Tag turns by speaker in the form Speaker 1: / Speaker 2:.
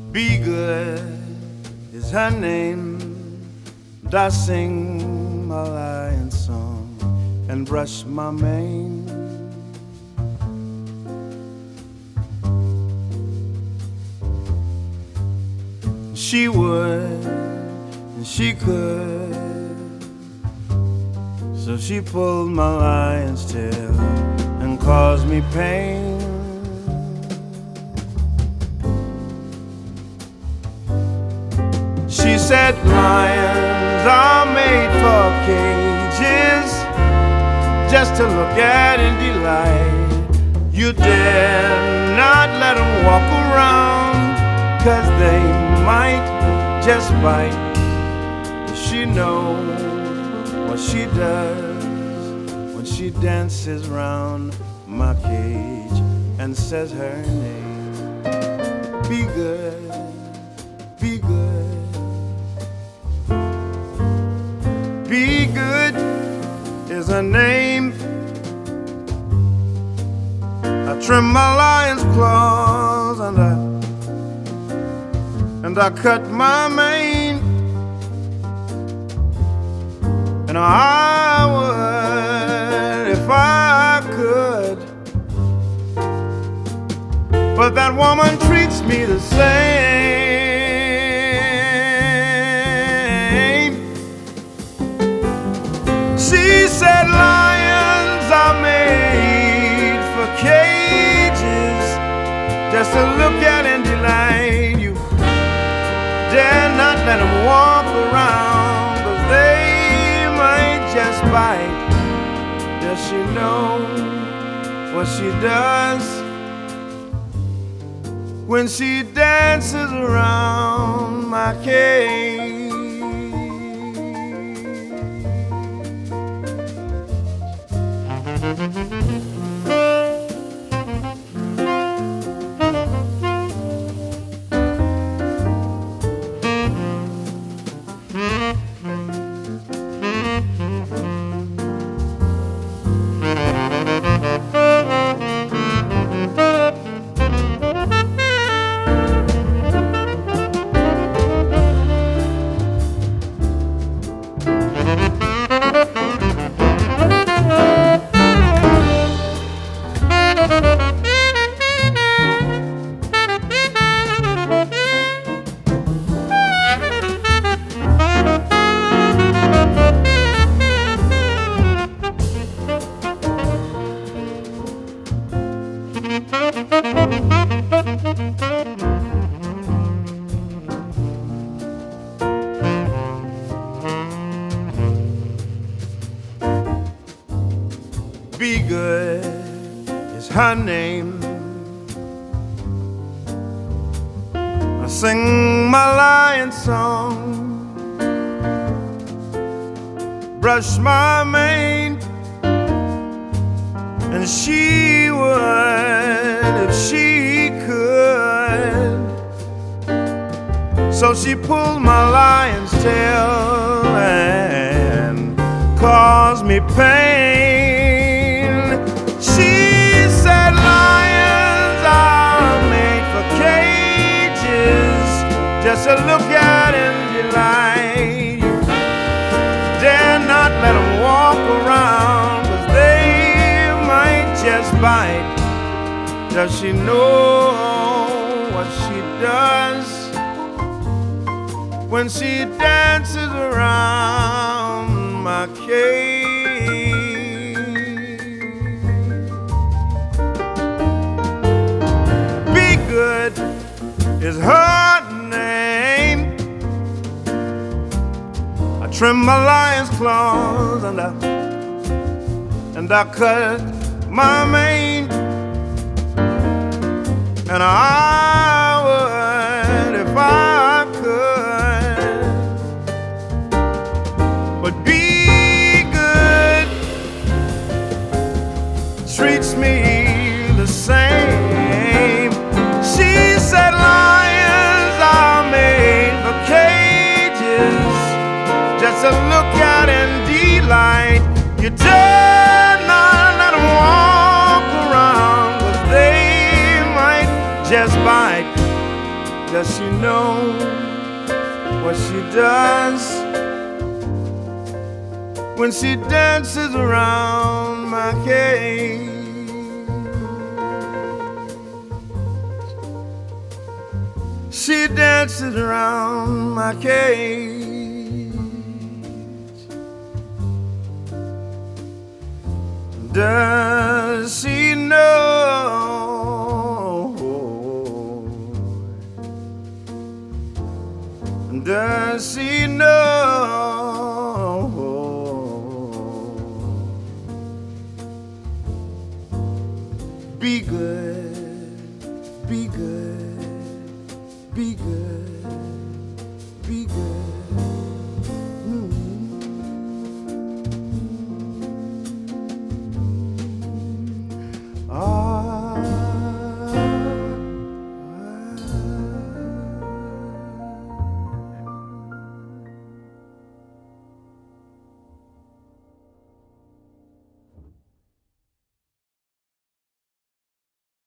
Speaker 1: Be good is her name, and I sing my lion song and brush my mane. She would and she could, so she pulled my lion's tail and caused me pain. She said lions are made for cages, just to look at and delight. You dare not let them walk around, 'cause they might just bite. Does she know what she does when she dances round my cage and says her name? Be good, be good. Be good is her name. I trim my lion's claws and I cut my mane, and I would if I could, but that woman treats me the same. She said lions are made for cages, just to look at and delight. You dare not let them walk around, 'cause they might just bite. Does she know what she does when she dances around my cage? Be good is her name. I sing my lion song, brush my mane, and she would if she could, so she pulled my lion's tail and caused me pain. She said lions are made for cages, just to look at and delight. Dare not let them walk around, 'cause they might just bite. Does she know what she does when she dances around my cage? Is her name. I trim my lion's claws and I cut my mane, and I would if I could, but be good treats me the same. She said lions are made for cages, just to look at and delight. You dare not let them walk around, 'cause they might just bite. Does she know what she does when she dances around my cage? She dances around my cage. Does she know? Does she know? Be good, be good, be good.